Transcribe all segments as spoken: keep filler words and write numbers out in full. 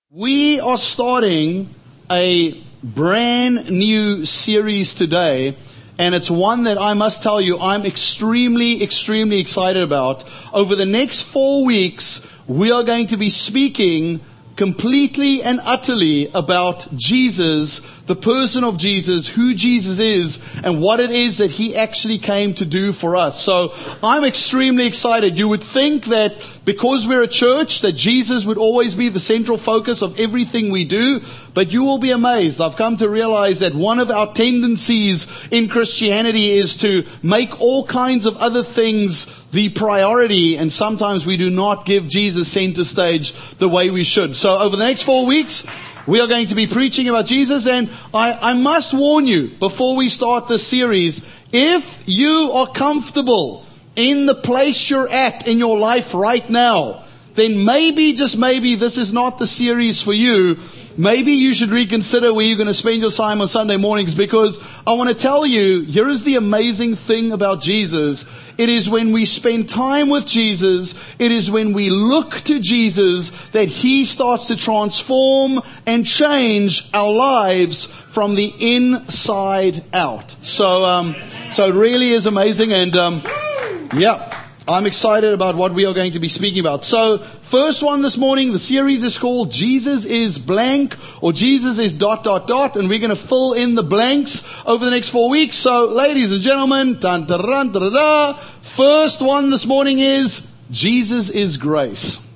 We are starting a brand new series today, and it's one that I must tell you I'm extremely, extremely excited about. Over the next four weeks, we are going to be speaking completely and utterly about Jesus, the person of Jesus, who Jesus is, and what it is that He actually came to do for us. So I'm extremely excited. You would think that because we're a church, that Jesus would always be the central focus of everything we do, but you will be amazed. I've come to realize that one of our tendencies in Christianity is to make all kinds of other things the priority, and sometimes we do not give Jesus center stage the way we should. So over the next four weeks, we are going to be preaching about Jesus, and I, I must warn you before we start this series, if you are comfortable in the place you're at in your life right now, then maybe, just maybe, this is not the series for you. Maybe you should reconsider where you're going to spend your time on Sunday mornings, because I want to tell you, here is the amazing thing about Jesus. It is when we spend time with Jesus, it is when we look to Jesus, that He starts to transform and change our lives from the inside out. So, um, so it really is amazing, and um, yeah. I'm excited about what we are going to be speaking about. So, first one this morning, the series is called Jesus is blank, or Jesus is dot, dot, dot, and we're going to fill in the blanks over the next four weeks. So, ladies and gentlemen, dun, dun, dun, dun, dun, dun, first one this morning is Jesus is grace.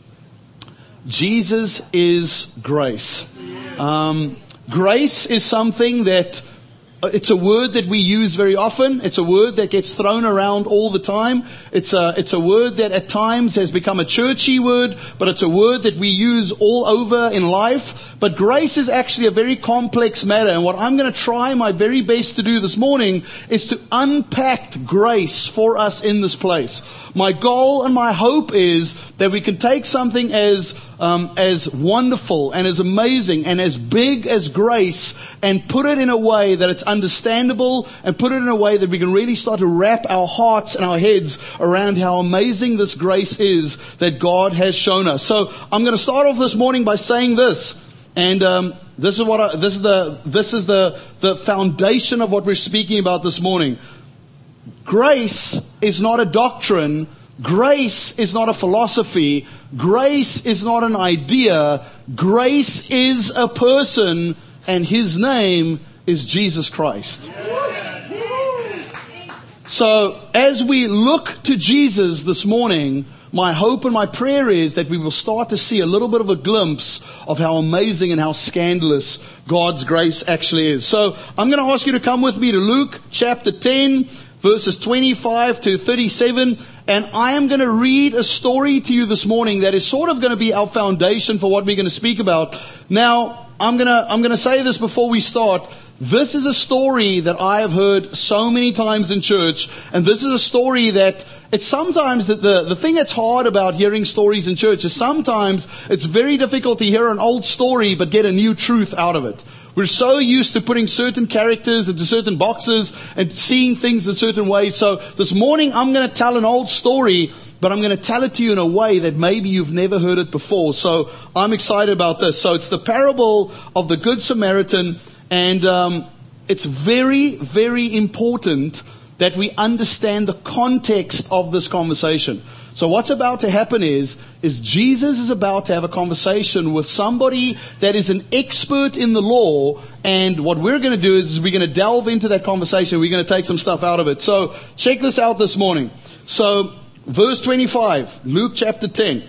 Jesus is grace. Um, grace is something that It's a word that we use very often. It's a word that gets thrown around all the time. It's a, it's a word that at times has become a churchy word, but it's a word that we use all over in life. But grace is actually a very complex matter. And what I'm going to try my very best to do this morning is to unpack grace for us in this place. My goal and my hope is that we can take something as Um, as wonderful and as amazing and as big as grace and put it in a way that it's understandable, and put it in a way that we can really start to wrap our hearts and our heads around how amazing this grace is that God has shown us. So I'm going to start off this morning by saying this, and um, this is what I, this is the this is the the foundation of what we're speaking about this morning. Grace is not a doctrine. Grace is not a philosophy. Grace is not an idea. Grace is a person, and His name is Jesus Christ. So, as we look to Jesus this morning, my hope and my prayer is that we will start to see a little bit of a glimpse of how amazing and how scandalous God's grace actually is. So, I'm going to ask you to come with me to Luke chapter ten, verses twenty-five to thirty-seven. And I am going to read a story to you this morning that is sort of going to be our foundation for what we're going to speak about. Now, I'm going to, I'm going to say this before we start. This is a story that I have heard so many times in church. And this is a story that it's sometimes that the, the thing that's hard about hearing stories in church is sometimes it's very difficult to hear an old story but get a new truth out of it. We're so used to putting certain characters into certain boxes and seeing things in certain ways. So this morning I'm going to tell an old story, but I'm going to tell it to you in a way that maybe you've never heard it before. So I'm excited about this. So it's the parable of the Good Samaritan, and um, it's very, very important that we understand the context of this conversation. So what's about to happen is, is Jesus is about to have a conversation with somebody that is an expert in the law, and what we're going to do is, is we're going to delve into that conversation. We're going to take some stuff out of it. So check this out this morning. So verse twenty-five, Luke chapter ten.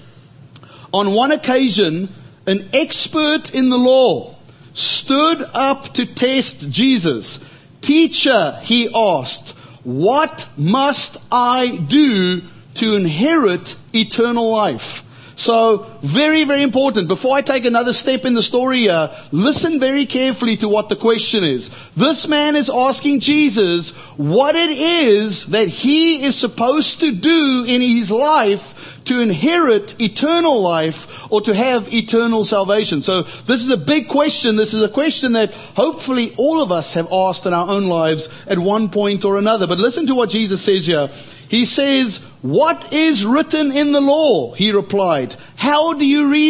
On one occasion, an expert in the law stood up to test Jesus. Teacher, he asked, what must I do to inherit eternal life? So, very, very important. Before I take another step in the story here, listen very carefully to what the question is. This man is asking Jesus what it is that he is supposed to do in his life to inherit eternal life, or to have eternal salvation. So this is a big question. This is a question that hopefully all of us have asked in our own lives at one point or another. But listen to what Jesus says here. He says, what is written in the law? He replied. How do you read it?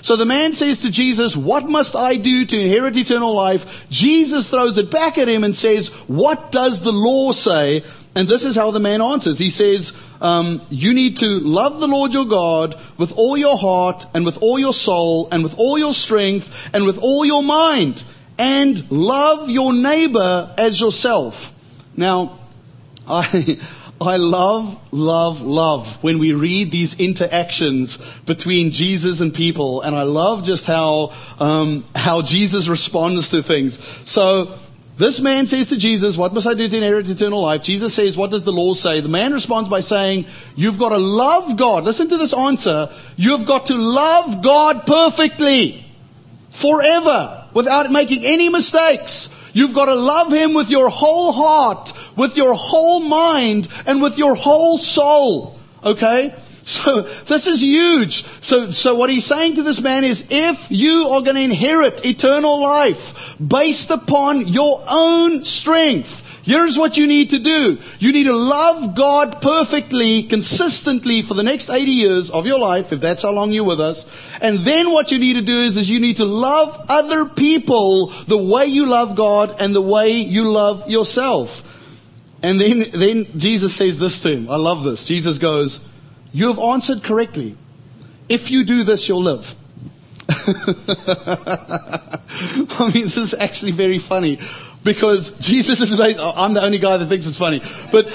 So the man says to Jesus, what must I do to inherit eternal life? Jesus throws it back at him and says, what does the law say? And this is how the man answers. He says, um, you need to love the Lord your God with all your heart and with all your soul and with all your strength and with all your mind, and love your neighbor as yourself. Now, I... I love, love, love when we read these interactions between Jesus and people, and I love just how um, how Jesus responds to things. So this man says to Jesus, what must I do to inherit eternal life? Jesus says, what does the law say? The man responds by saying, you've got to love God. Listen to this answer. You've got to love God perfectly, forever, without making any mistakes. You've got to love Him with your whole heart, with your whole mind, and with your whole soul. Okay? So this is huge. So, so what he's saying to this man is, if you are going to inherit eternal life based upon your own strength, here's what you need to do. You need to love God perfectly, consistently for the next eighty years of your life, if that's how long you're with us. And then what you need to do is, is you need to love other people the way you love God and the way you love yourself. And then, then Jesus says this to him. I love this. Jesus goes, you have answered correctly. If you do this, you'll live. I mean, this is actually very funny. Because Jesus is, I'm the only guy that thinks it's funny. But,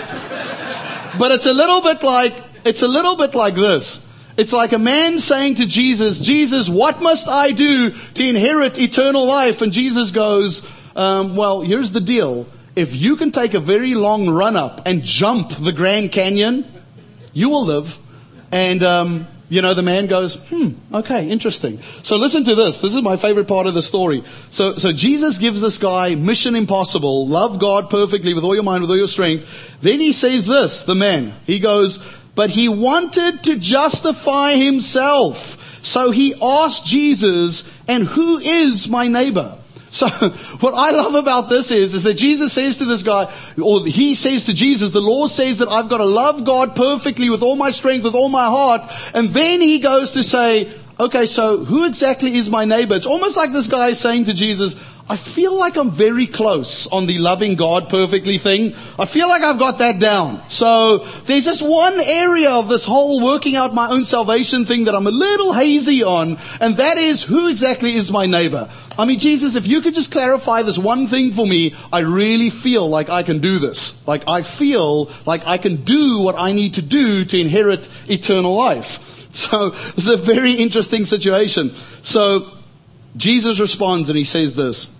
but it's a little bit like, it's a little bit like this. It's like a man saying to Jesus, Jesus, what must I do to inherit eternal life? And Jesus goes, um, well, here's the deal. If you can take a very long run up and jump the Grand Canyon, you will live. And, um, you know, the man goes, hmm, okay, interesting. So listen to this. This is my favorite part of the story. So, so Jesus gives this guy mission impossible. Love God perfectly with all your mind, with all your strength. Then he says this, the man. He goes, but he wanted to justify himself. So he asked Jesus, and who is my neighbor? So what I love about this is, is that Jesus says to this guy, or he says to Jesus, the law says that I've got to love God perfectly with all my strength, with all my heart. And then he goes to say, okay, so who exactly is my neighbor? It's almost like this guy is saying to Jesus, I feel like I'm very close on the loving God perfectly thing. I feel like I've got that down. So there's just one area of this whole working out my own salvation thing that I'm a little hazy on, and that is, who exactly is my neighbor? I mean, Jesus, if you could just clarify this one thing for me, I really feel like I can do this. Like I feel like I can do what I need to do to inherit eternal life. So this is a very interesting situation. So Jesus responds and he says this.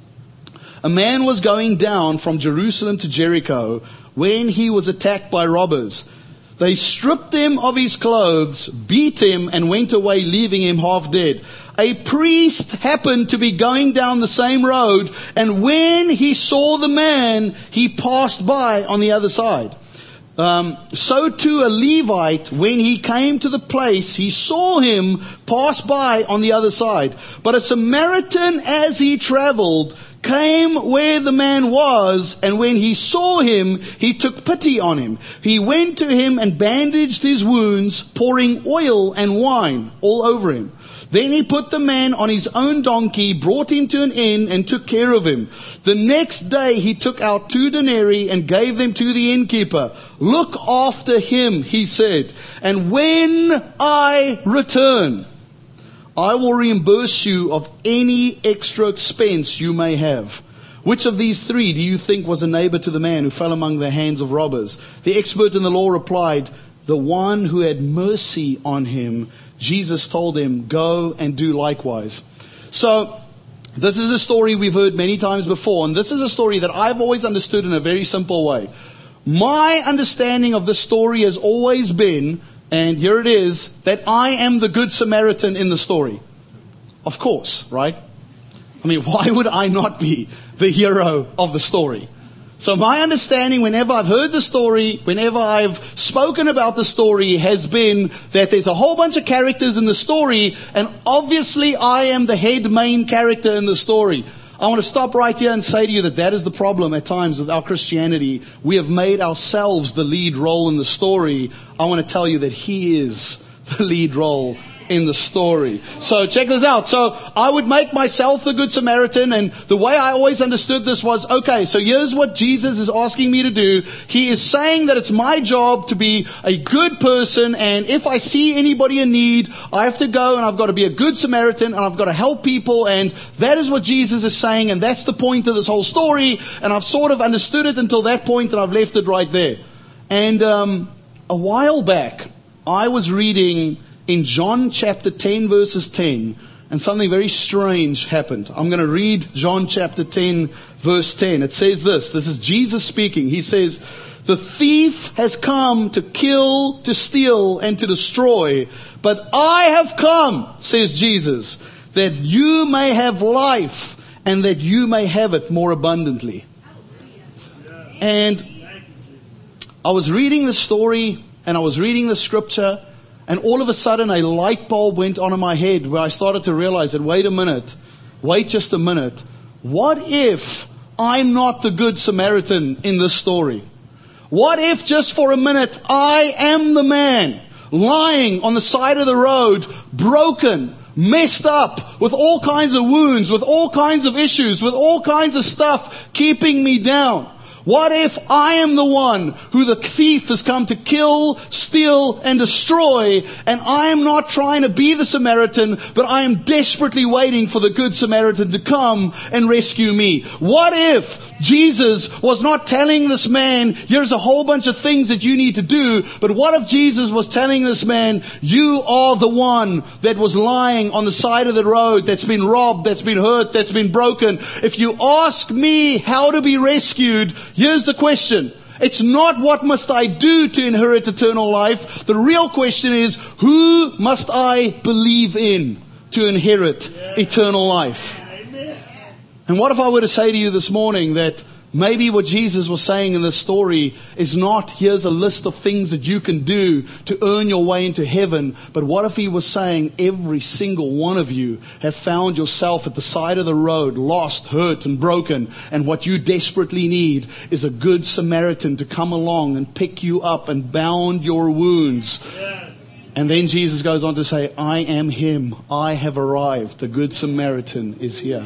A man was going down from Jerusalem to Jericho when he was attacked by robbers. They stripped him of his clothes, beat him, and went away, leaving him half dead. A priest happened to be going down the same road, and when he saw the man, he passed by on the other side. Um, so too a Levite, when he came to the place, he saw him pass by on the other side. But a Samaritan, as he traveled, came where the man was, and when he saw him, he took pity on him. He went to him and bandaged his wounds, pouring oil and wine all over him. Then he put the man on his own donkey, brought him to an inn, and took care of him. The next day he took out two denarii and gave them to the innkeeper. Look after him, he said, and when I return, I will reimburse you of any extra expense you may have. Which of these three do you think was a neighbor to the man who fell among the hands of robbers? The expert in the law replied, the one who had mercy on him. Jesus told him, go and do likewise. So this is a story we've heard many times before, and this is a story that I've always understood in a very simple way. My understanding of the story has always been, and here it is, that I am the Good Samaritan in the story. Of course, right? I mean, why would I not be the hero of the story? So my understanding, whenever I've heard the story, whenever I've spoken about the story, has been that there's a whole bunch of characters in the story, and obviously I am the head main character in the story. I want to stop right here and say to you that that is the problem at times with our Christianity. We have made ourselves the lead role in the story. I want to tell you that He is the lead role in the story. So check this out. So I would make myself the Good Samaritan, and the way I always understood this was, okay, so here's what Jesus is asking me to do. He is saying that it's my job to be a good person, and if I see anybody in need, I have to go and I've got to be a good Samaritan, and I've got to help people, and that is what Jesus is saying, and that's the point of this whole story, and I've sort of understood it until that point, and I've left it right there. And um, a while back, I was reading in John chapter ten, verses ten, and something very strange happened. I'm going to read John chapter ten, verse ten. It says this. This is Jesus speaking. He says, "The thief has come to kill, to steal, and to destroy. But I have come," says Jesus, "that you may have life, and that you may have it more abundantly." And I was reading the story, and I was reading the scripture, and all of a sudden a light bulb went on in my head where I started to realize that, wait a minute, wait just a minute. What if I'm not the Good Samaritan in this story? What if just for a minute I am the man lying on the side of the road, broken, messed up, with all kinds of wounds, with all kinds of issues, with all kinds of stuff keeping me down? What if I am the one who the thief has come to kill, steal, and destroy, and I am not trying to be the Samaritan, but I am desperately waiting for the Good Samaritan to come and rescue me? What if Jesus was not telling this man, here's a whole bunch of things that you need to do, but what if Jesus was telling this man, you are the one that was lying on the side of the road, that's been robbed, that's been hurt, that's been broken. If you ask me how to be rescued, here's the question. It's not what must I do to inherit eternal life. The real question is, who must I believe in to inherit eternal life? And what if I were to say to you this morning that maybe what Jesus was saying in this story is not, here's a list of things that you can do to earn your way into heaven, but what if he was saying every single one of you have found yourself at the side of the road, lost, hurt, and broken, and what you desperately need is a Good Samaritan to come along and pick you up and bound your wounds. Yes. And then Jesus goes on to say, I am him. I have arrived. The Good Samaritan is here.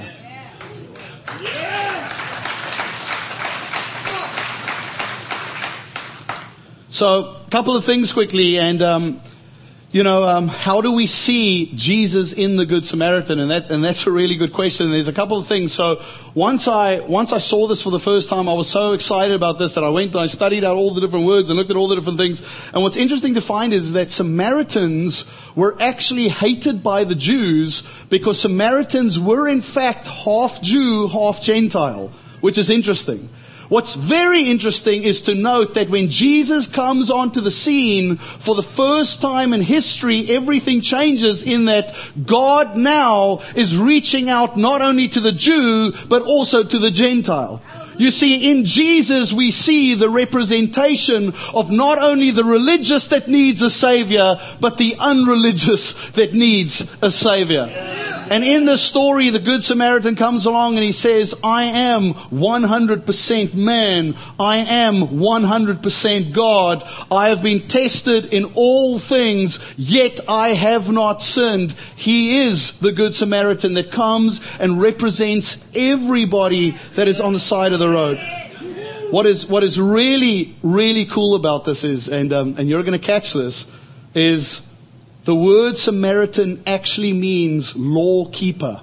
So, a couple of things quickly, and um, you know, um, how do we see Jesus in the Good Samaritan? And that, and that's a really good question. There's a couple of things. So, once I once I saw this for the first time, I was so excited about this that I went and I studied out all the different words and looked at all the different things. And what's interesting to find is that Samaritans were actually hated by the Jews because Samaritans were in fact half Jew, half Gentile, which is interesting. What's very interesting is to note that when Jesus comes onto the scene for the first time in history, everything changes in that God now is reaching out not only to the Jew, but also to the Gentile. You see, in Jesus we see the representation of not only the religious that needs a Savior, but the unreligious that needs a Savior. And in this story, the Good Samaritan comes along and he says, I am one hundred percent man. I am one hundred percent God. I have been tested in all things, yet I have not sinned. He is the Good Samaritan that comes and represents everybody that is on the side of the road. What is what is really, really cool about this is, and um, and you're going to catch this, is the word Samaritan actually means law keeper.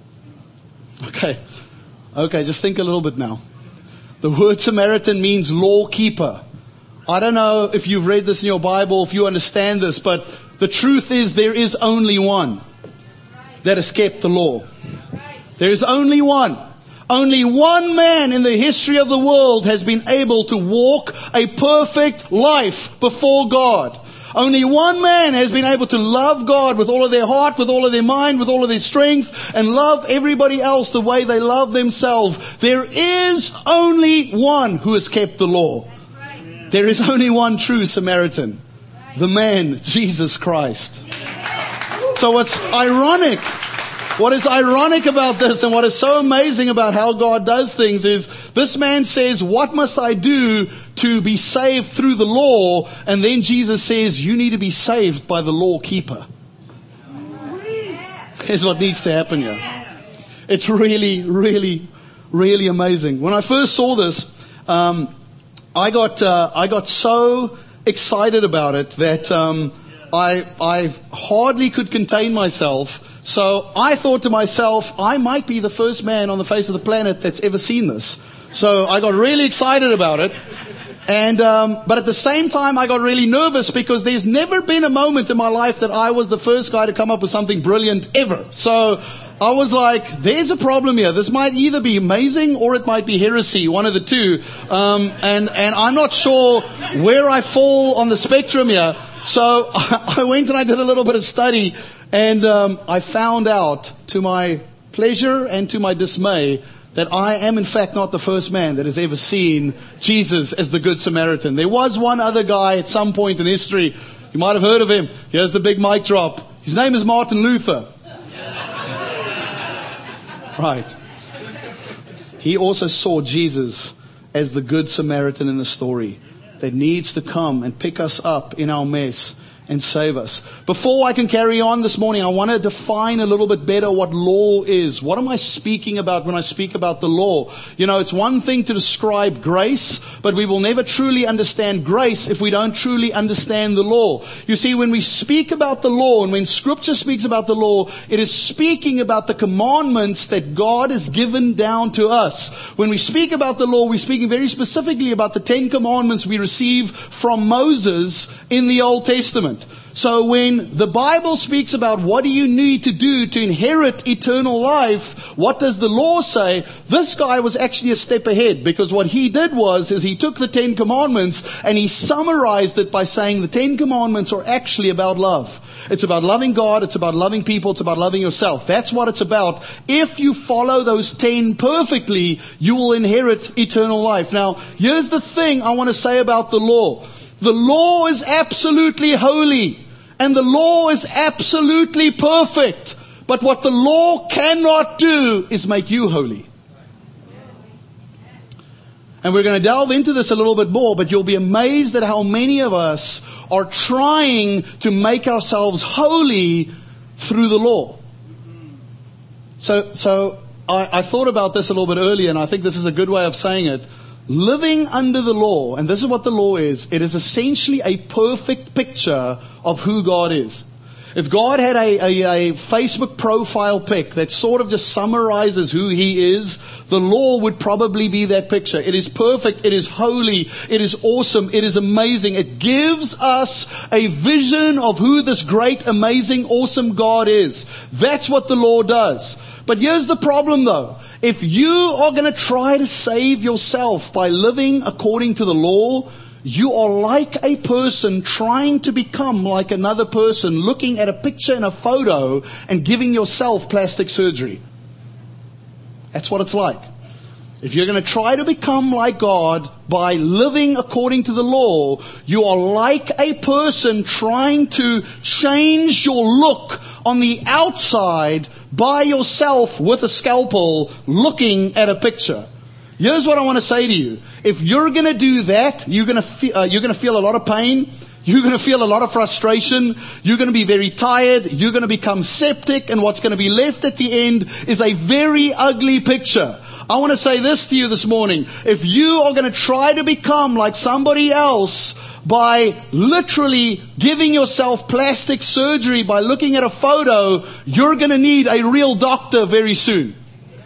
Okay. Okay, just think a little bit now. The word Samaritan means law keeper. I don't know if you've read this in your Bible, if you understand this, but the truth is there is only one that has kept the law. There is only one. Only one man in the history of the world has been able to walk a perfect life before God. Only one man has been able to love God with all of their heart, with all of their mind, with all of their strength, and love everybody else the way they love themselves. There is only one who has kept the law. There is only one true Samaritan. The man, Jesus Christ. So what's ironic, what is ironic about this and what is so amazing about how God does things is this man says, what must I do to be saved through the law? And then Jesus says, you need to be saved by the law keeper. is what needs to happen here. It's really, really, really amazing. When I first saw this, um, I got uh, I got so excited about it that um, I I hardly could contain myself. So I thought to myself, I might be the first man on the face of the planet that's ever seen this. So I got really excited about it. And um, but at the same time, I got really nervous because there's never been a moment in my life that I was the first guy to come up with something brilliant ever. So I was like, there's a problem here. This might either be amazing or it might be heresy, one of the two. Um, and, and I'm not sure where I fall on the spectrum here. So I went and I did a little bit of study, and um, I found out, to my pleasure and to my dismay, that I am in fact not the first man that has ever seen Jesus as the Good Samaritan. There was one other guy at some point in history. You might have heard of him. Here's the big mic drop. His name is Martin Luther. Right. He also saw Jesus as the Good Samaritan in the story that needs to come and pick us up in our mess and save us. Before I can carry on this morning, I want to define a little bit better what law is. What am I speaking about when I speak about the law? You know, it's one thing to describe grace, but we will never truly understand grace if we don't truly understand the law. You see, when we speak about the law, and when Scripture speaks about the law, it is speaking about the commandments that God has given down to us. When we speak about the law, we're speaking very specifically about the Ten Commandments we receive from Moses in the Old Testament. So when the Bible speaks about what do you need to do to inherit eternal life, what does the law say? This guy was actually a step ahead, because what he did was is he took the Ten Commandments and he summarized it by saying the Ten Commandments are actually about love. It's about loving God, it's about loving people, it's about loving yourself. That's what it's about. If you follow those ten perfectly, you will inherit eternal life. Now, here's the thing I want to say about the law. The law is absolutely holy, and the law is absolutely perfect. But what the law cannot do is make you holy. And we're going to delve into this a little bit more, but you'll be amazed at how many of us are trying to make ourselves holy through the law. So, so I, I thought about this a little bit earlier, and I think this is a good way of saying it. Living under the law, and this is what the law is, it is essentially a perfect picture of who God is. If God had a, a, a Facebook profile pic that sort of just summarizes who He is, the law would probably be that picture. It is perfect, it is holy, it is awesome, it is amazing. It gives us a vision of who this great, amazing, awesome God is. That's what the law does. But here's the problem though. If you are going to try to save yourself by living according to the law, you are like a person trying to become like another person, looking at a picture in a photo and giving yourself plastic surgery. That's what it's like. If you're going to try to become like God by living according to the law, you are like a person trying to change your look on the outside by yourself with a scalpel, looking at a picture. Here's what I want to say to you. If you're going to do that, you're going to feel, uh, you're going to feel a lot of pain. You're going to feel a lot of frustration. You're going to be very tired. You're going to become septic. And what's going to be left at the end is a very ugly picture. I want to say this to you this morning. If you are going to try to become like somebody else by literally giving yourself plastic surgery by looking at a photo, you're going to need a real doctor very soon.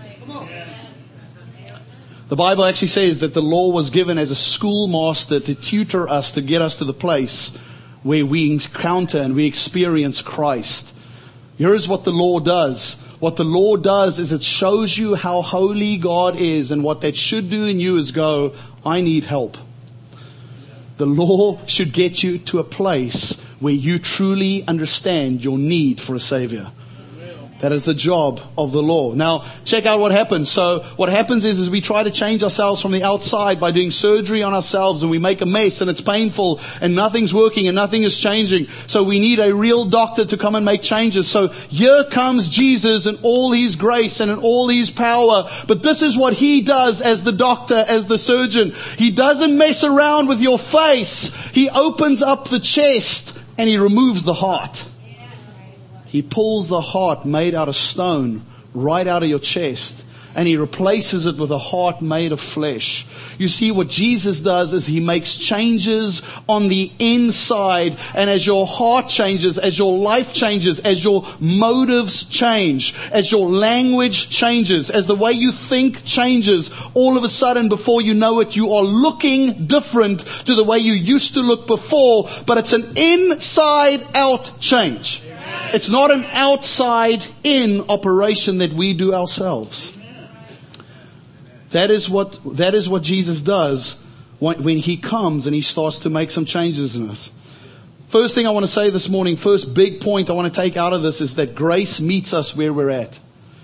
The Bible actually says that the law was given as a schoolmaster to tutor us, to get us to the place where we encounter and we experience Christ. Here's what the law does. What the law does is it shows you how holy God is, and what that should do in you is go, I need help. The law should get you to a place where you truly understand your need for a Savior. That is the job of the law. Now, check out what happens. So what happens is, is we try to change ourselves from the outside by doing surgery on ourselves, and we make a mess and it's painful and nothing's working and nothing is changing. So we need a real doctor to come and make changes. So here comes Jesus in all His grace and in all His power. But this is what He does as the doctor, as the surgeon. He doesn't mess around with your face. He opens up the chest and He removes the heart. He pulls the heart made out of stone right out of your chest, and He replaces it with a heart made of flesh. You see, what Jesus does is He makes changes on the inside. And as your heart changes, as your life changes, as your motives change, as your language changes, as the way you think changes, all of a sudden, before you know it, you are looking different to the way you used to look before. But it's an inside-out change. It's not an outside-in operation that we do ourselves. That is what, that is what Jesus does when, when He comes and He starts to make some changes in us. First thing I want to say this morning, first big point I want to take out of this is that grace meets us where we're at.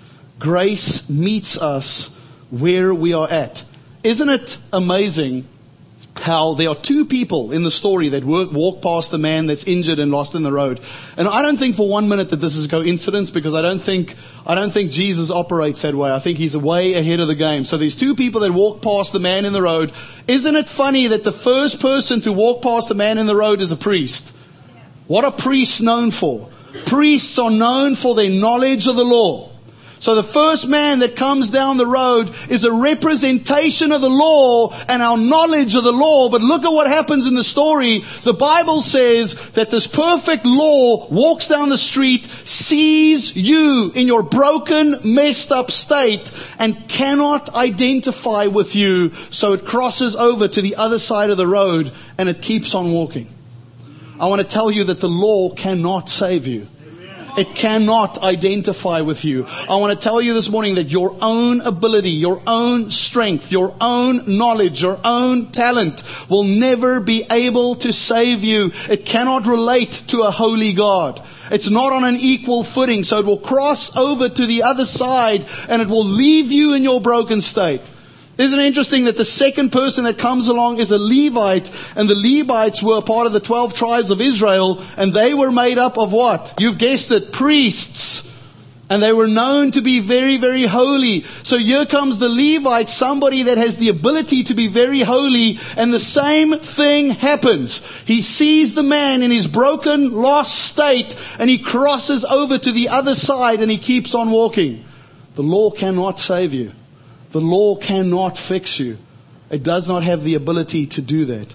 Grace meets us where we are at. Isn't it amazing how there are two people in the story that work, walk past the man that's injured and lost in the road? And I don't think for one minute that this is coincidence, because I don't think I don't think Jesus operates that way. I think He's way ahead of the game. So there's two people that walk past the man in the road. Isn't it funny that the first person to walk past the man in the road is a priest? What are priests known for? Priests are known for their knowledge of the law. So the first man that comes down the road is a representation of the law and our knowledge of the law. But look at what happens in the story. The Bible says that this perfect law walks down the street, sees you in your broken, messed up state, and cannot identify with you. So it crosses over to the other side of the road and it keeps on walking. I want to tell you that the law cannot save you. It cannot identify with you. I want to tell you this morning that your own ability, your own strength, your own knowledge, your own talent will never be able to save you. It cannot relate to a holy God. It's not on an equal footing, so it will cross over to the other side and it will leave you in your broken state. Isn't it interesting that the second person that comes along is a Levite, and the Levites were a part of the twelve tribes of Israel, and they were made up of what? You've guessed it, priests. And they were known to be very, very holy. So here comes the Levite, somebody that has the ability to be very holy, and the same thing happens. He sees the man in his broken, lost state, and he crosses over to the other side, and he keeps on walking. The law cannot save you. The law cannot fix you. It does not have the ability to do that.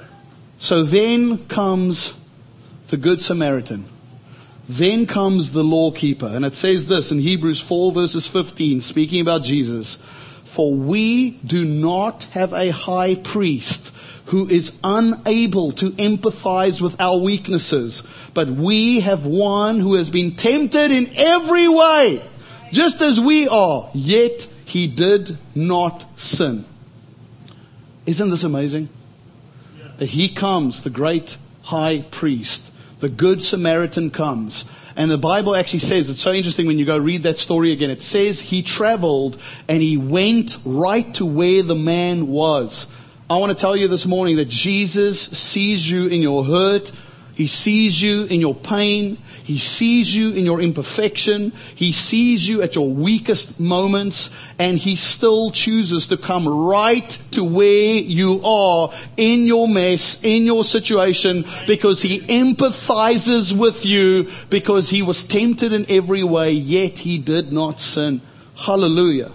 So then comes the Good Samaritan. Then comes the law keeper. And it says this in Hebrews four verses fifteen, speaking about Jesus. For we do not have a high priest who is unable to empathize with our weaknesses, but we have one who has been tempted in every way, just as we are, yet He did not sin. Isn't this amazing? That He comes, the great high priest, the Good Samaritan comes. And the Bible actually says, it's so interesting when you go read that story again. It says He traveled and He went right to where the man was. I want to tell you this morning that Jesus sees you in your hurt. He sees you in your pain. He sees you in your imperfection. He sees you at your weakest moments. And He still chooses to come right to where you are in your mess, in your situation, because He empathizes with you, because He was tempted in every way, yet He did not sin. Hallelujah.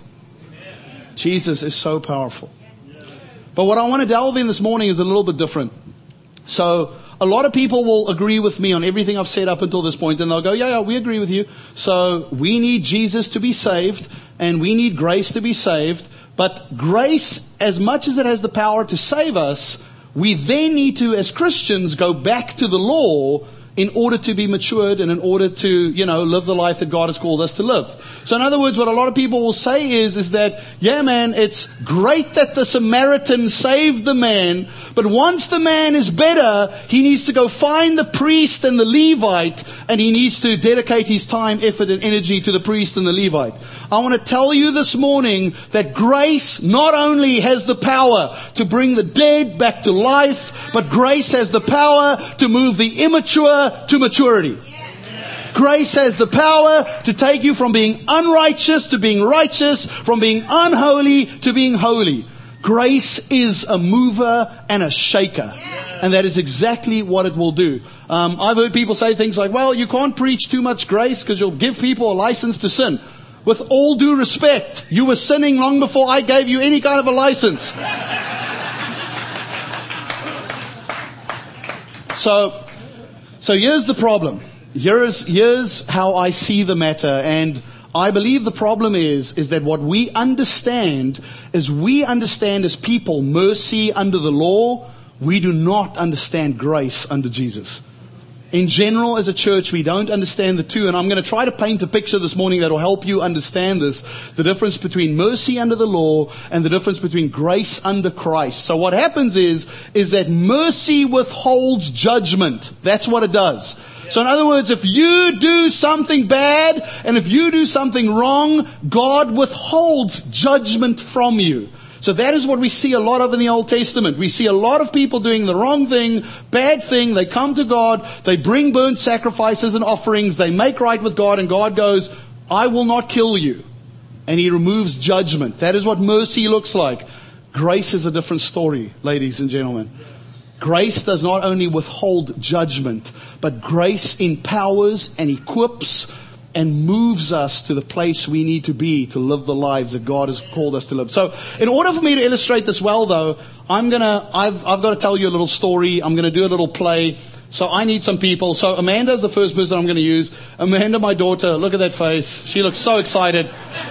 Jesus is so powerful. But what I want to delve in this morning is a little bit different. So, a lot of people will agree with me on everything I've said up until this point, and they'll go, yeah, yeah, we agree with you. So we need Jesus to be saved, and we need grace to be saved. But grace, as much as it has the power to save us, we then need to, as Christians, go back to the law in order to be matured and in order to, you know, live the life that God has called us to live. So in other words, what a lot of people will say is, is that, yeah, man, it's great that the Samaritan saved the man, but once the man is better, he needs to go find the priest and the Levite, and he needs to dedicate his time, effort, and energy to the priest and the Levite. I want to tell you this morning that grace not only has the power to bring the dead back to life, but grace has the power to move the immature to maturity. Grace has the power to take you from being unrighteous to being righteous, from being unholy to being holy. Grace is a mover and a shaker. And that is exactly what it will do. Um, I've heard people say things like, well, you can't preach too much grace because you'll give people a license to sin. With all due respect, you were sinning long before I gave you any kind of a license. So, so here's the problem. Here's, here's how I see the matter. And I believe the problem is, is that what we understand is we understand as people mercy under the law. We do not understand grace under Jesus. In general, as a church, we don't understand the two. And I'm going to try to paint a picture this morning that will help you understand this. The difference between mercy under the law and the difference between grace under Christ. So what happens is, is that mercy withholds judgment. That's what it does. So in other words, if you do something bad and if you do something wrong, God withholds judgment from you. So that is what we see a lot of in the Old Testament. We see a lot of people doing the wrong thing, bad thing. They come to God, they bring burnt sacrifices and offerings, they make right with God, and God goes, I will not kill you. And He removes judgment. That is what mercy looks like. Grace is a different story, ladies and gentlemen. Grace does not only withhold judgment, but grace empowers and equips and moves us to the place we need to be to live the lives that God has called us to live. So, in order for me to illustrate this well, though, I'm gonna, I've, I've got to tell you a little story. I'm gonna do a little play. So I need some people. So Amanda's the first person I'm gonna use. Amanda, my daughter, look at that face. She looks so excited.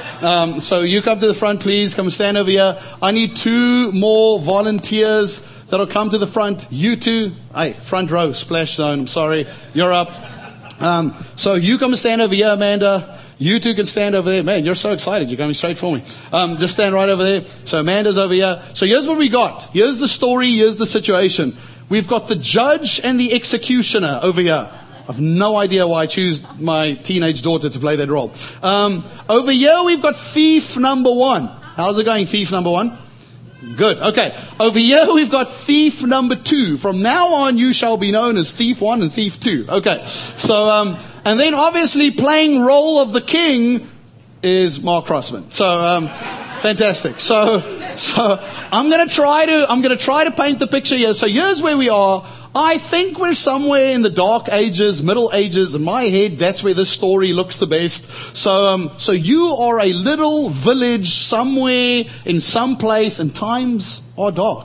Um, so you come to the front, please. Come stand over here. I need two more volunteers that'll come to the front. You two, hey, front row, splash zone. I'm sorry, you're up. Um, so you come and stand over here, Amanda. You two can stand over there. Man, you're so excited. You're coming straight for me. Um, just stand right over there. So Amanda's over here. So here's what we got. Here's the story. Here's the situation. We've got the judge and the executioner over here. I've no idea why I choose my teenage daughter to play that role. Um, over here we've got thief number one. How's it going, thief number one? Good. Okay. Over here we've got thief number two. From now on you shall be known as thief one and thief two. Okay. So, um, and then obviously playing role of the king is Mark Crossman. So, um, fantastic. So, so I'm going to try to, I'm going to try to paint the picture here. So here's where we are. I think we're somewhere in the dark ages, middle ages. In my head, that's where this story looks the best. So, um, so you are a little village somewhere in some place, and times are dark.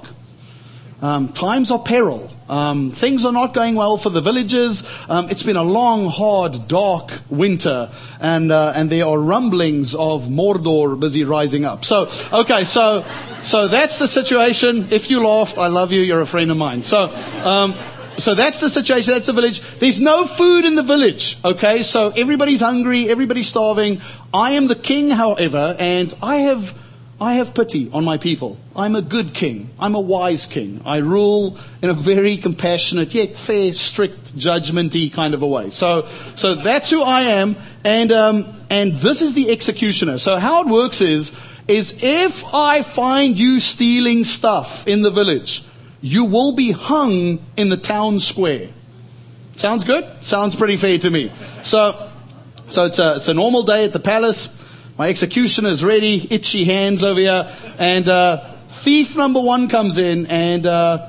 Um, times are peril. Um, things are not going well for the villagers. Um, it's been a long, hard, dark winter, and uh, and there are rumblings of Mordor busy rising up. So, okay, so so that's the situation. If you laughed, I love you. You're a friend of mine. So. Um, So that's the situation. That's the village. There's no food in the village. Okay, so everybody's hungry. Everybody's starving. I am the king, however, and I have, I have pity on my people. I'm a good king. I'm a wise king. I rule in a very compassionate, yet fair, strict, judgmenty kind of a way. So, so that's who I am, and um, and this is the executioner. So how it works is, is if I find you stealing stuff in the village, you will be hung in the town square. Sounds good? Sounds pretty fair to me. So, so it's a, it's a normal day at the palace. My executioner is ready, itchy hands over here. And uh, thief number one comes in and uh,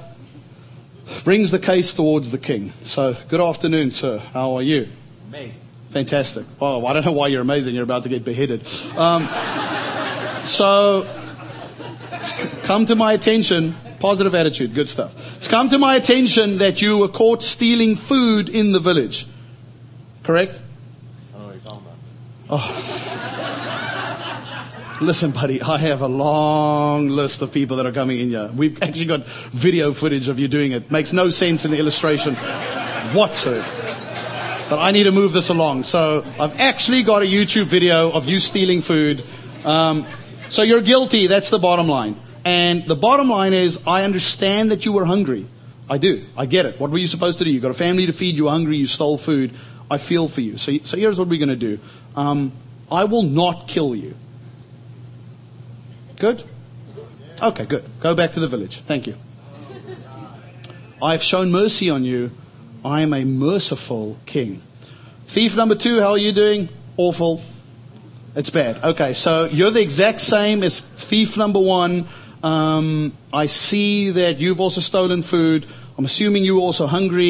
brings the case towards the king. So, good afternoon, sir. How are you? Amazing. Fantastic. Oh, I don't know why you're amazing. You're about to get beheaded. Um, so, it's come to my attention. Positive attitude, good stuff. It's come to my attention that you were caught stealing food in the village. Correct? I don't know what you're talking Oh. about. Listen, buddy, I have a long list of people that are coming in here. We've actually got video footage of you doing it. Makes no sense in the illustration whatsoever. But I need to move this along. So I've actually got a YouTube video of you stealing food. Um, so you're guilty. That's the bottom line. And the bottom line is, I understand that you were hungry. I do. I get it. What were you supposed to do? You got a family to feed. You were hungry. You stole food. I feel for you. So, so here's what we're going to do. Um, I will not kill you. Good? Okay, good. Go back to the village. Thank you. I've shown mercy on you. I am a merciful king. Thief number two, how are you doing? Awful. It's bad. Okay, so you're the exact same as thief number one. Um, I see that you've also stolen food. I'm assuming you were also hungry.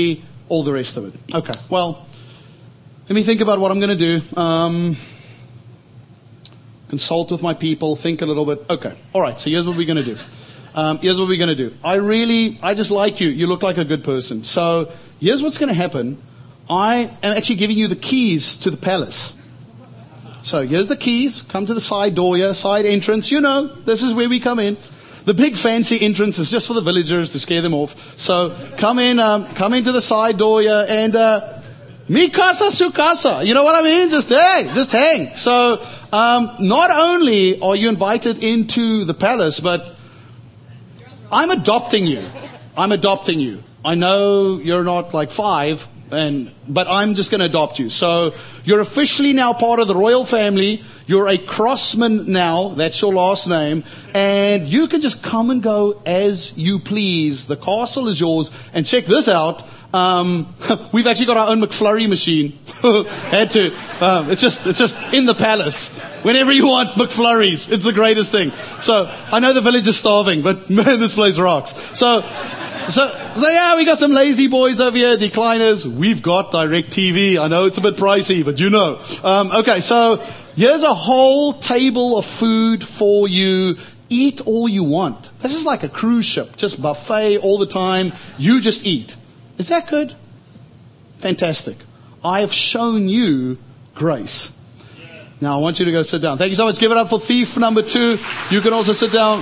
all the rest of it. Okay, well, let me think about what I'm going to do. Um, consult with my people, think a little bit. Okay, all right, so here's what we're going to do. Um, here's what we're going to do. I really, I just like you. You look like a good person. So here's what's going to happen. I am actually giving you the keys to the palace. So here's the keys. Come to the side door here, side entrance. You know, this is where we come in. The big fancy entrance is just for the villagers to scare them off. So come in, um, come into the side door here, and uh, mi casa su casa. You know what I mean? Just hey, just hang. So um, not only are you invited into the palace, but I'm adopting you. I'm adopting you. I know you're not like five, and but I'm just going to adopt you. So you're officially now part of the royal family. You're a Crossman now. That's your last name. And you can just come and go as you please. The castle is yours. And check this out. Um, we've actually got our own McFlurry machine. Had to. Um, it's just, it's just in the palace. Whenever you want McFlurries, it's the greatest thing. So I know the village is starving, but man, this place rocks. So, so, so yeah, we got some lazy boys over here, decliners. We've got DirecTV. I know it's a bit pricey, but you know. Um, okay, so here's a whole table of food for you. Eat all you want. This is like a cruise ship, just buffet all the time. You just eat. Is that good? Fantastic. I have shown you grace. Now I want you to go sit down. Thank you so much. Give it up for thief number two. You can also sit down.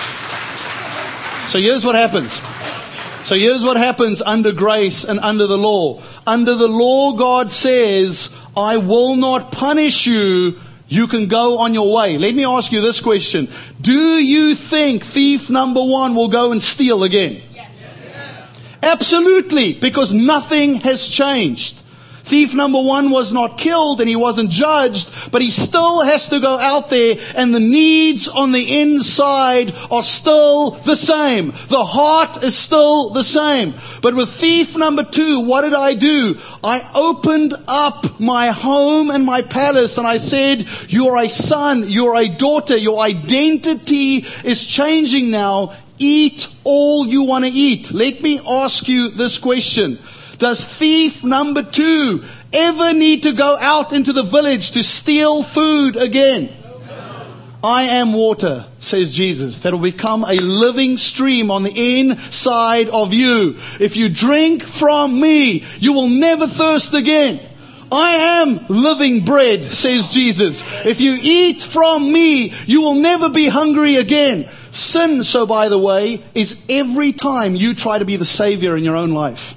So here's what happens. So here's what happens under grace and under the law. Under the law, God says, I will not punish you. You can go on your way. Let me ask you this question. Do you think thief number one will go and steal again? Yes. Yes. Absolutely, because nothing has changed. Thief number one was not killed and he wasn't judged, but he still has to go out there, and the needs on the inside are still the same. The heart is still the same. But with thief number two, what did I do? I opened up my home and my palace, and I said, you're a son, you're a daughter, your identity is changing now. Eat all you want to eat. Let me ask you this question. Does thief number two ever need to go out into the village to steal food again? No. I am water, says Jesus, that will become a living stream on the inside of you. If you drink from me, you will never thirst again. I am living bread, says Jesus. If you eat from me, you will never be hungry again. Sin, so by the way, is every time you try to be the savior in your own life.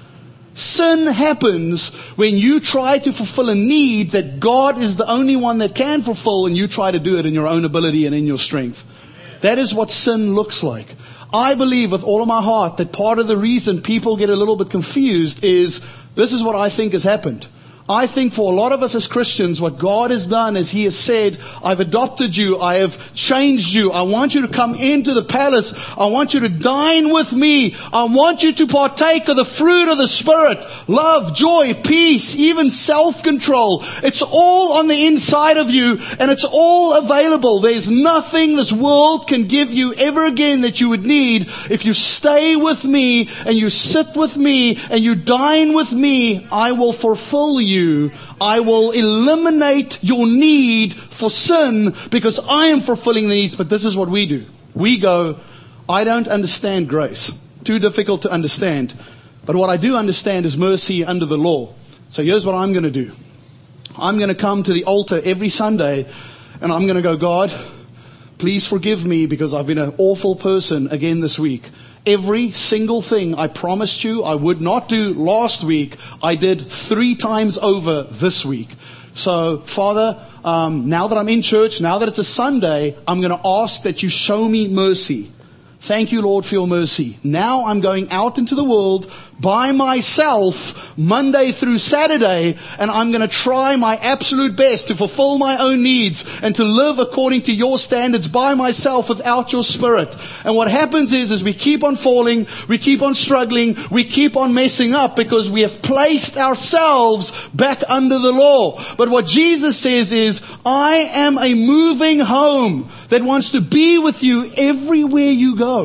Sin happens when you try to fulfill a need that God is the only one that can fulfill, and you try to do it in your own ability and in your strength. That is what sin looks like. I believe with all of my heart that part of the reason people get a little bit confused is this is what I think has happened. I think for a lot of us as Christians, what God has done is He has said, I've adopted you, I have changed you, I want you to come into the palace, I want you to dine with me, I want you to partake of the fruit of the Spirit, love, joy, peace, even self-control. It's all on the inside of you, and it's all available. There's nothing this world can give you ever again that you would need if you stay with me, and you sit with me, and you dine with me. I will fulfill you. You, I will eliminate your need for sin because I am fulfilling the needs. But this is what we do. We go, I don't understand grace. Too difficult to understand. But what I do understand is mercy under the law. So here's what I'm going to do. I'm going to come to the altar every Sunday and I'm going to go, God, please forgive me because I've been an awful person again this week. Every single thing I promised you I would not do last week, I did three times over this week. So, Father, um, now that I'm in church, now that it's a Sunday, I'm going to ask that you show me mercy. Thank you, Lord, for your mercy. Now I'm going out into the world by myself Monday through Saturday, and I'm going to try my absolute best to fulfill my own needs and to live according to your standards by myself without your Spirit. And what happens is, is we keep on falling, we keep on struggling, we keep on messing up because we have placed ourselves back under the law. But what Jesus says is, I am a moving home that wants to be with you everywhere you go.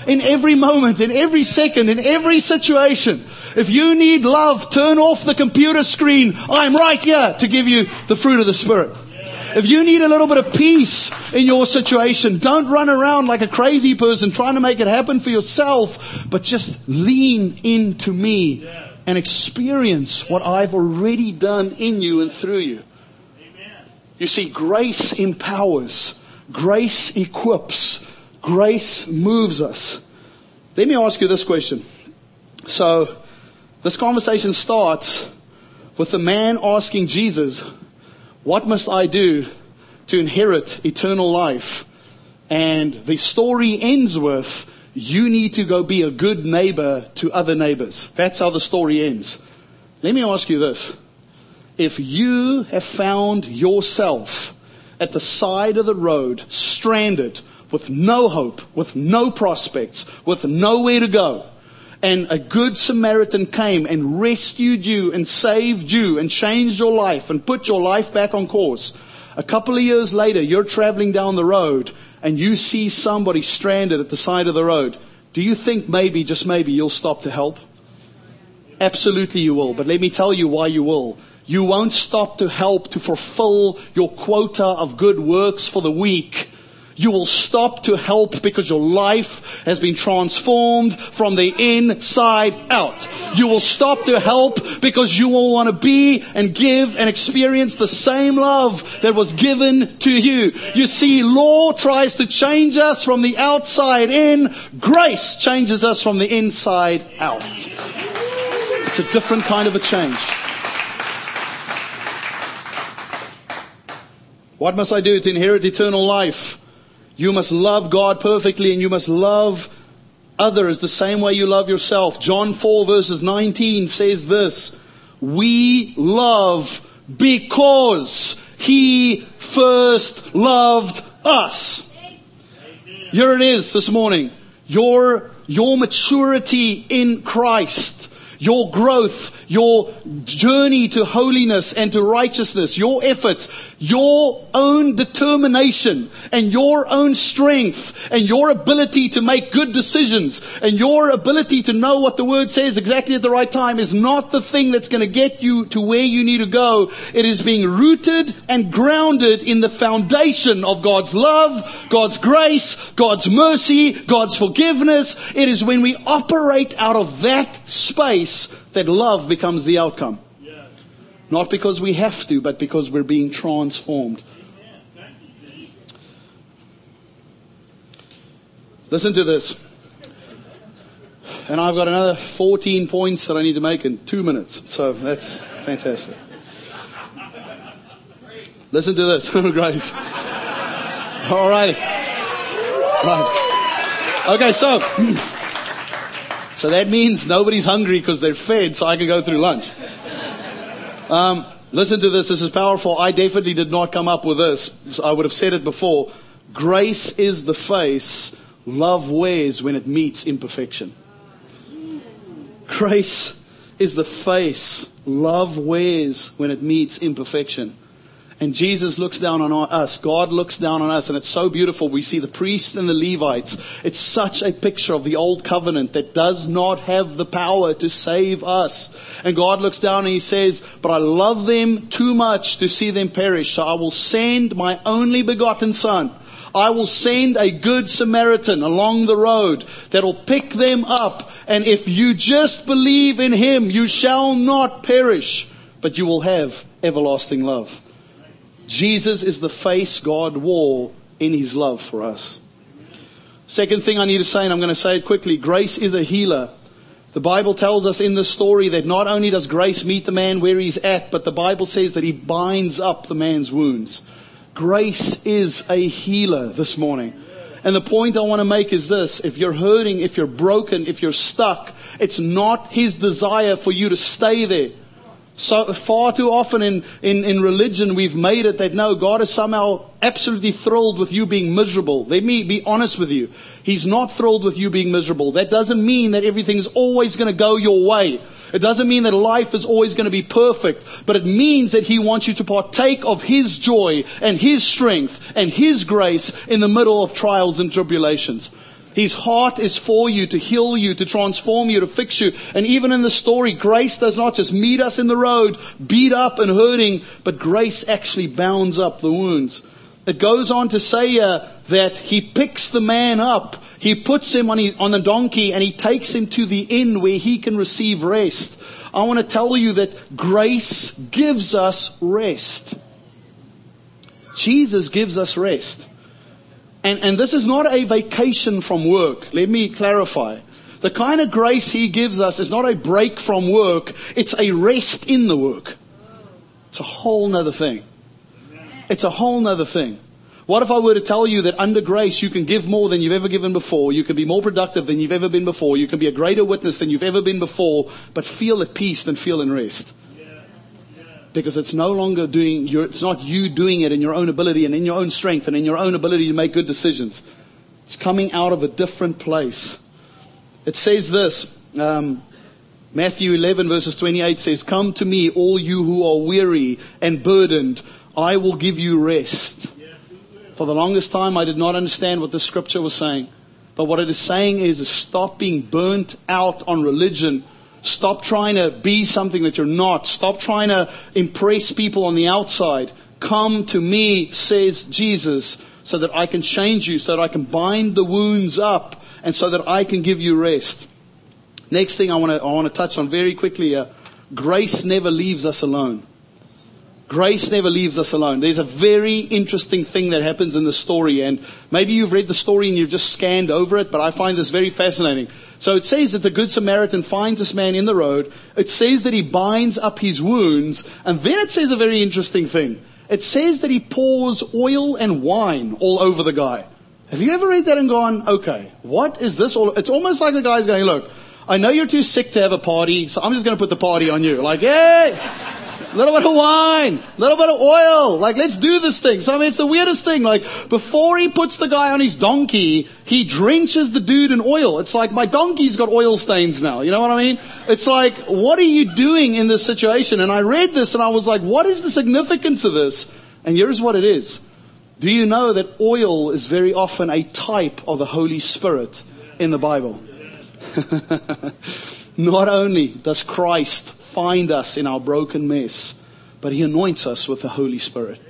in every moment, in every second, in every situation. If you need love, turn off the computer screen. I'm right here to give you the fruit of the Spirit. If you need a little bit of peace in your situation, don't run around like a crazy person trying to make it happen for yourself, but just lean into me and experience what I've already done in you and through you. You see, grace empowers, grace equips, grace moves us. Let me ask you this question. So, this conversation starts with the man asking Jesus, what must I do to inherit eternal life? And the story ends with, you need to go be a good neighbor to other neighbors. That's how the story ends. Let me ask you this. If you have found yourself at the side of the road, stranded, with no hope, with no prospects, with nowhere to go, and a good Samaritan came and rescued you and saved you and changed your life and put your life back on course. A couple of years later, you're traveling down the road and you see somebody stranded at the side of the road. Do you think maybe, just maybe, you'll stop to help? Absolutely you will. But let me tell you why you will. You won't stop to help to fulfill your quota of good works for the week. You will stop to help because your life has been transformed from the inside out. You will stop to help because you will want to be and give and experience the same love that was given to you. You see, law tries to change us from the outside in. Grace changes us from the inside out. It's a different kind of a change. What must I do to inherit eternal life? You must love God perfectly and you must love others the same way you love yourself. John four verses nineteen says this, we love because He first loved us. Here it is this morning. Your, your maturity in Christ, your growth, your journey to holiness and to righteousness, your efforts, your own determination and your own strength and your ability to make good decisions and your ability to know what the Word says exactly at the right time is not the thing that's going to get you to where you need to go. It is being rooted and grounded in the foundation of God's love, God's grace, God's mercy, God's forgiveness. It is when we operate out of that space that love becomes the outcome. Yes. Not because we have to, but because we're being transformed. Listen to this. And I've got another fourteen points that I need to make in two minutes. So that's fantastic. Listen to this. Grace. All righty. Right. Okay, so... So that means nobody's hungry because they're fed, so I can go through lunch. Um, listen to this. This is powerful. I definitely did not come up with this. So I would have said it before. Grace is the face love wears when it meets imperfection. Grace is the face love wears when it meets imperfection. And Jesus looks down on us. God looks down on us. And it's so beautiful. We see the priests and the Levites. It's such a picture of the old covenant that does not have the power to save us. And God looks down and He says, but I love them too much to see them perish. So I will send my only begotten Son. I will send a good Samaritan along the road that will pick them up. And if you just believe in Him, you shall not perish, but you will have everlasting love. Jesus is the face God wore in His love for us. Second thing I need to say, and I'm going to say it quickly, grace is a healer. The Bible tells us in this story that not only does grace meet the man where he's at, but the Bible says that He binds up the man's wounds. Grace is a healer this morning. And the point I want to make is this. If you're hurting, if you're broken, if you're stuck, it's not His desire for you to stay there. So far too often in, in, in religion, we've made it that no, God is somehow absolutely thrilled with you being miserable. Let me be honest with you. He's not thrilled with you being miserable. That doesn't mean that everything's always going to go your way. It doesn't mean that life is always going to be perfect. But it means that He wants you to partake of His joy and His strength and His grace in the middle of trials and tribulations. His heart is for you, to heal you, to transform you, to fix you. And even in the story, grace does not just meet us in the road, beat up and hurting, but grace actually bounds up the wounds. It goes on to say uh, that He picks the man up. He puts him on, he, on the donkey and He takes him to the inn where he can receive rest. I want to tell you that grace gives us rest. Jesus gives us rest. And, and this is not a vacation from work. Let me clarify. The kind of grace He gives us is not a break from work. It's a rest in the work. It's a whole nother thing. It's a whole nother thing. What if I were to tell you that under grace you can give more than you've ever given before, you can be more productive than you've ever been before, you can be a greater witness than you've ever been before, but feel at peace than feel in rest? Because it's no longer doing, your, it's not you doing it in your own ability and in your own strength and in your own ability to make good decisions. It's coming out of a different place. It says this, um, Matthew eleven verses twenty-eight says, "Come to me, all you who are weary and burdened, I will give you rest." For the longest time, I did not understand what the scripture was saying. But what it is saying is, is stop being burnt out on religion. Stop trying to be something that you're not. Stop trying to impress people on the outside. Come to me, says Jesus, so that I can change you, so that I can bind the wounds up, and so that I can give you rest. Next thing I want to I want to touch on very quickly here. Grace never leaves us alone. Grace never leaves us alone. There's a very interesting thing that happens in the story, and maybe you've read the story and you've just scanned over it, but I find this very fascinating. So it says that the Good Samaritan finds this man in the road. It says that he binds up his wounds, and then it says a very interesting thing. It says that he pours oil and wine all over the guy. Have you ever read that and gone, okay, what is this all? It's almost like the guy's going, look, I know you're too sick to have a party, so I'm just going to put the party on you. Like, hey! A little bit of wine, a little bit of oil. Like, let's do this thing. So, I mean, it's the weirdest thing. Like, before he puts the guy on his donkey, he drenches the dude in oil. It's like, my donkey's got oil stains now. You know what I mean? It's like, what are you doing in this situation? And I read this and I was like, what is the significance of this? And here's what it is. Do you know that oil is very often a type of the Holy Spirit in the Bible? Not only does Christ find us in our broken mess, but He anoints us with the Holy Spirit.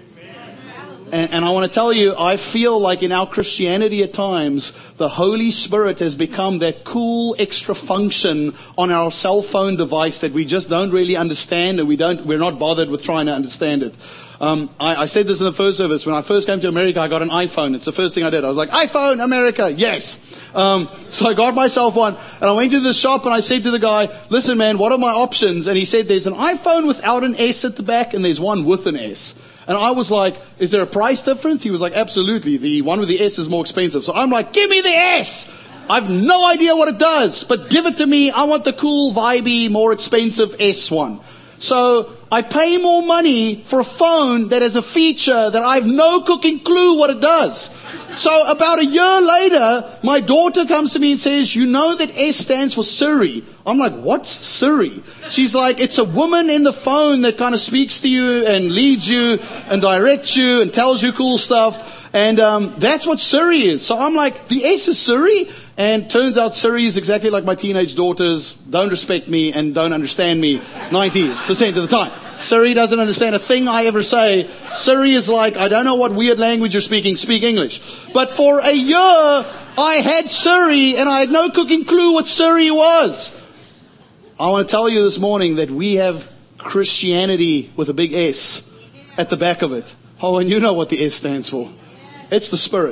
And, and I want to tell you, I feel like in our Christianity at times, the Holy Spirit has become that cool extra function on our cell phone device that we just don't really understand, and we don't, we're not bothered with trying to understand it. Um, I, I said this in the first service. When I first came to America, I got an iPhone. It's the first thing I did. I was like, iPhone, America, yes. Um, so I got myself one, and I went to the shop and I said to the guy, listen man, what are my options? And he said, there's an iPhone without an S at the back and there's one with an S. And I was like, is there a price difference? He was like, absolutely. The one with the S is more expensive. So I'm like, give me the S. I've no idea what it does, but give it to me. I want the cool, vibey, more expensive S one. So I pay more money for a phone that has a feature that I have no cooking clue what it does. So about a year later, my daughter comes to me and says, you know that S stands for Siri. I'm like, what's Siri? She's like, it's a woman in the phone that kind of speaks to you and leads you and directs you and tells you cool stuff. And um, that's what Siri is. So I'm like, the S is Siri? And turns out Siri is exactly like my teenage daughters, don't respect me and don't understand me ninety percent of the time. Siri doesn't understand a thing I ever say. Siri is like, I don't know what weird language you're speaking, speak English. But for a year, I had Siri and I had no cooking clue what Siri was. I want to tell you this morning that we have Christianity with a big S at the back of it. Oh, and you know what the S stands for. It's the Spirit.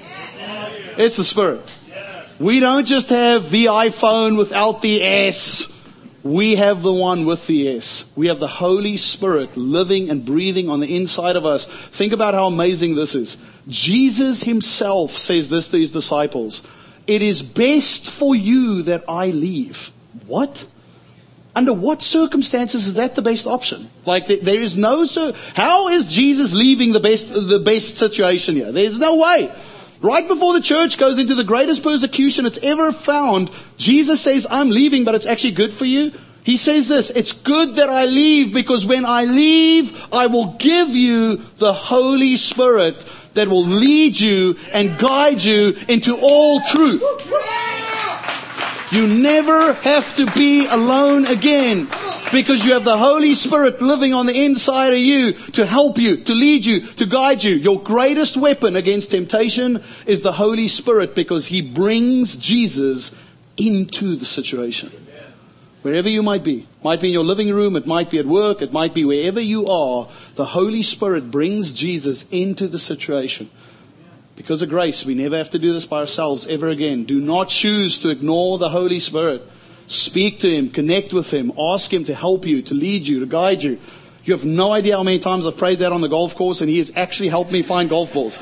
It's the Spirit. We don't just have the iPhone without the S. We have the one with the S. We have the Holy Spirit living and breathing on the inside of us. Think about how amazing this is. Jesus Himself says this to His disciples. It is best for you that I leave. What? Under what circumstances is that the best option? Like there is no, how is Jesus leaving the best, the best situation here? There's no way. Right before the church goes into the greatest persecution it's ever found, Jesus says, I'm leaving, but it's actually good for you. He says this, it's good that I leave, because when I leave, I will give you the Holy Spirit that will lead you and guide you into all truth. You never have to be alone again, because you have the Holy Spirit living on the inside of you to help you, to lead you, to guide you. Your greatest weapon against temptation is the Holy Spirit, because He brings Jesus into the situation. Wherever you might be. Might be in your living room, it might be at work, it might be wherever you are. The Holy Spirit brings Jesus into the situation. Because of grace, we never have to do this by ourselves ever again. Do not choose to ignore the Holy Spirit. Speak to Him, connect with Him, ask Him to help you, to lead you, to guide you. You have no idea how many times I've prayed that on the golf course, and He has actually helped me find golf balls.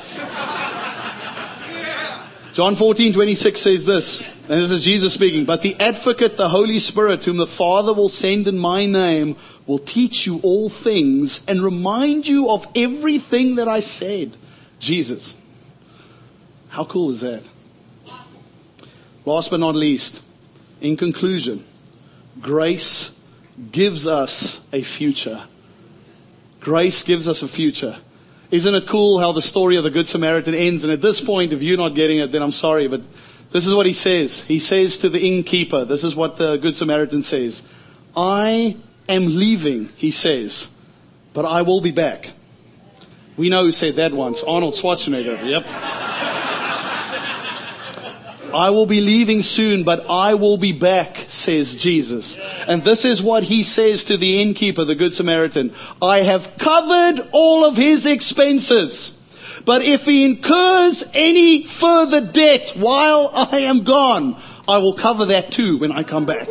John fourteen twenty-six says this, and this is Jesus speaking, but the Advocate, the Holy Spirit, whom the Father will send in my name, will teach you all things and remind you of everything that I said. Jesus. How cool is that? Last but not least, in conclusion, grace gives us a future. Grace gives us a future. Isn't it cool how the story of the Good Samaritan ends? And at this point, if you're not getting it, then I'm sorry, but this is what he says. He says to the innkeeper, this is what the Good Samaritan says. I am leaving, he says, but I will be back. We know who said that once. Arnold Schwarzenegger. Yep. I will be leaving soon, but I will be back, says Jesus. And this is what he says to the innkeeper, the Good Samaritan. I have covered all of his expenses. But if he incurs any further debt while I am gone, I will cover that too when I come back.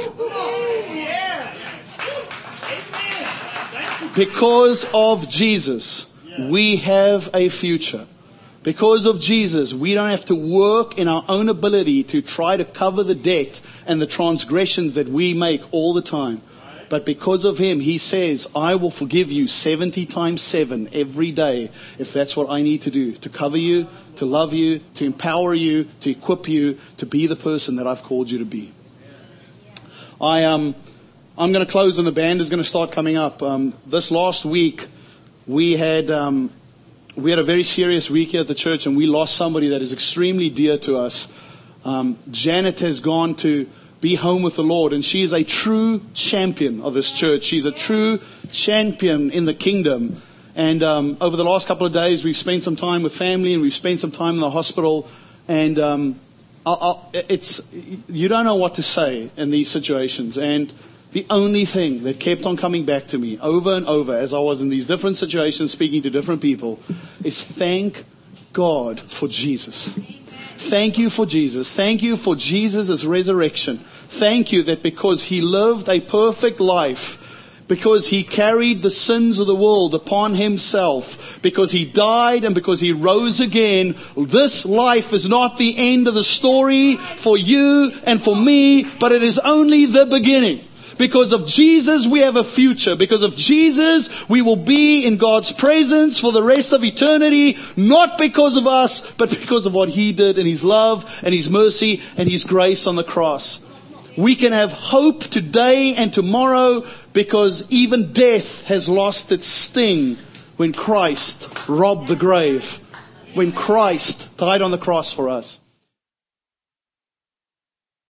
Because of Jesus, we have a future. Because of Jesus, we don't have to work in our own ability to try to cover the debt and the transgressions that we make all the time. But because of Him, He says, I will forgive you seventy times seven every day, if that's what I need to do, to cover you, to love you, to empower you, to equip you, to be the person that I've called you to be. I, um, I'm going to close, and the band is going to start coming up. Um, this last week, we had... Um, We had a very serious week here at the church, and we lost somebody that is extremely dear to us. Um, Janet has gone to be home with the Lord, and she is a true champion of this church. She's a true champion in the kingdom. And um, over the last couple of days, we've spent some time with family, and we've spent some time in the hospital. And um, I'll, I'll, it's you don't know what to say in these situations. And the only thing that kept on coming back to me over and over as I was in these different situations speaking to different people is thank God for Jesus. Thank you for Jesus. Thank you for Jesus' resurrection. Thank you that because He lived a perfect life, because He carried the sins of the world upon Himself, because He died and because He rose again, this life is not the end of the story for you and for me, but it is only the beginning. Because of Jesus, we have a future. Because of Jesus, we will be in God's presence for the rest of eternity. Not because of us, but because of what He did and His love and His mercy and His grace on the cross. We can have hope today and tomorrow because even death has lost its sting when Christ robbed the grave. When Christ died on the cross for us.